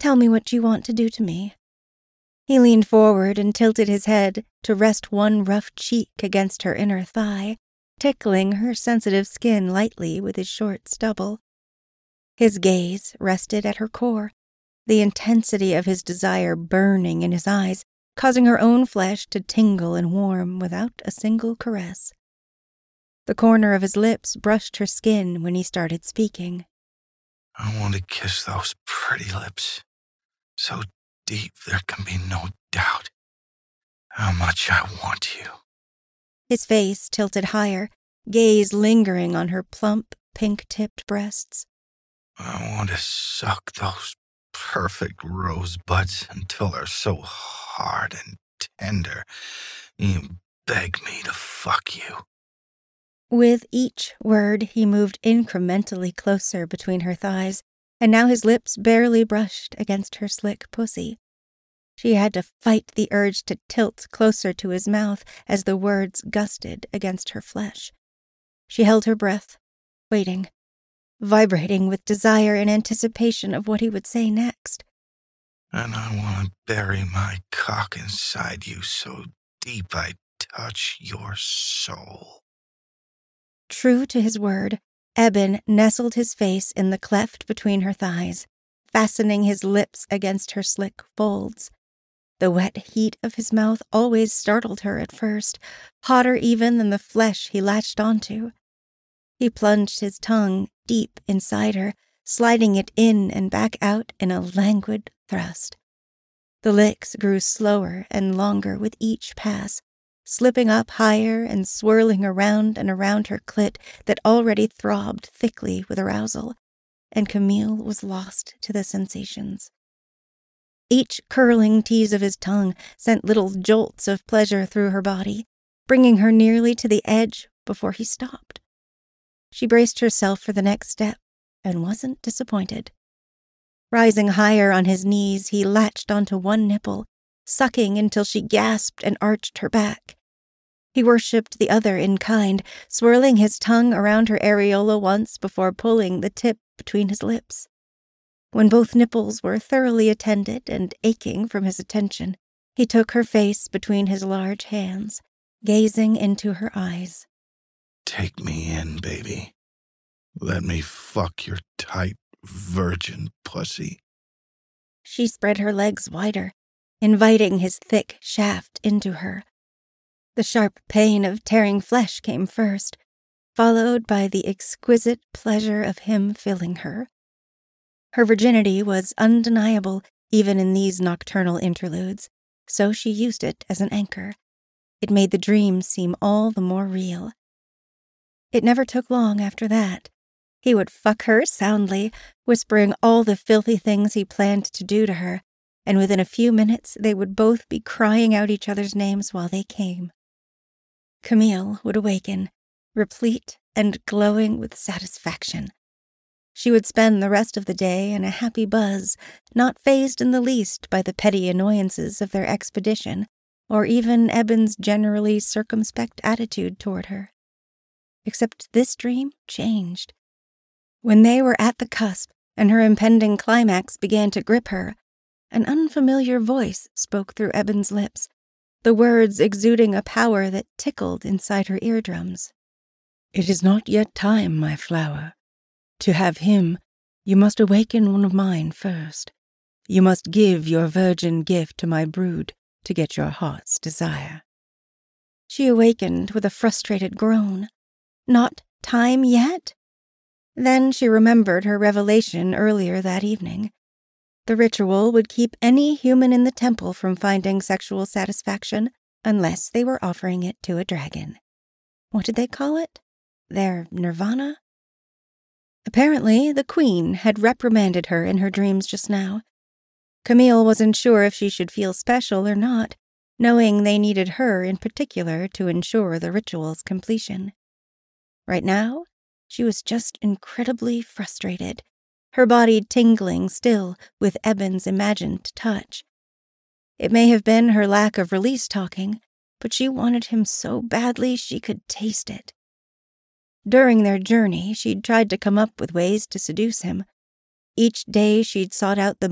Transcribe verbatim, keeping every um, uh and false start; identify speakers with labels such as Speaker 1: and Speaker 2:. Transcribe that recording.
Speaker 1: Tell me what you want to do to me." He leaned forward and tilted his head to rest one rough cheek against her inner thigh, tickling her sensitive skin lightly with his short stubble. His gaze rested at her core, the intensity of his desire burning in his eyes, causing her own flesh to tingle and warm without a single caress. The corner of his lips brushed her skin when he started speaking.
Speaker 2: "I want to kiss those pretty lips, so deep there can be no doubt how much I want you."
Speaker 1: His face tilted higher, gaze lingering on her plump, pink-tipped breasts.
Speaker 2: "I want to suck those perfect rosebuds until they're so hard and tender you beg me to fuck you."
Speaker 1: With each word, he moved incrementally closer between her thighs, and now his lips barely brushed against her slick pussy. She had to fight the urge to tilt closer to his mouth as the words gusted against her flesh. She held her breath, waiting, vibrating with desire and anticipation of what he would say next.
Speaker 2: "And I want to bury my cock inside you so deep I touch your soul."
Speaker 1: True to his word, Eben nestled his face in the cleft between her thighs, fastening his lips against her slick folds. The wet heat of his mouth always startled her at first, hotter even than the flesh he latched onto. He plunged his tongue deep inside her, sliding it in and back out in a languid thrust. The licks grew slower and longer with each pass, slipping up higher and swirling around and around her clit that already throbbed thickly with arousal, and Camille was lost to the sensations. Each curling tease of his tongue sent little jolts of pleasure through her body, bringing her nearly to the edge before he stopped. She braced herself for the next step and wasn't disappointed. Rising higher on his knees, he latched onto one nipple, sucking until she gasped and arched her back. He worshipped the other in kind, swirling his tongue around her areola once before pulling the tip between his lips. When both nipples were thoroughly attended and aching from his attention, he took her face between his large hands, gazing into her eyes.
Speaker 2: "Take me in, baby. Let me fuck your tight, virgin pussy."
Speaker 1: She spread her legs wider, inviting his thick shaft into her. The sharp pain of tearing flesh came first, followed by the exquisite pleasure of him filling her. Her virginity was undeniable even in these nocturnal interludes, so she used it as an anchor. It made the dream seem all the more real. It never took long after that. He would fuck her soundly, whispering all the filthy things he planned to do to her, and within a few minutes they would both be crying out each other's names while they came. Camille would awaken, replete and glowing with satisfaction. She would spend the rest of the day in a happy buzz, not fazed in the least by the petty annoyances of their expedition, or even Eben's generally circumspect attitude toward her. Except this dream changed. When they were at the cusp and her impending climax began to grip her, an unfamiliar voice spoke through Eben's lips, the words exuding a power that tickled inside her eardrums. "It is not yet time, my flower. To have him, you must awaken one of mine first. You must give your virgin gift to my brood to get your heart's desire." She awakened with a frustrated groan. Not time yet? Then she remembered her revelation earlier that evening. The ritual would keep any human in the temple from finding sexual satisfaction unless they were offering it to a dragon. What did they call it? Their nirvana? Apparently, the queen had reprimanded her in her dreams just now. Camille wasn't sure if she should feel special or not, knowing they needed her in particular to ensure the ritual's completion. Right now, she was just incredibly frustrated, her body tingling still with Eben's imagined touch. It may have been her lack of release talking, but she wanted him so badly she could taste it. During their journey, she'd tried to come up with ways to seduce him. Each day she'd sought out the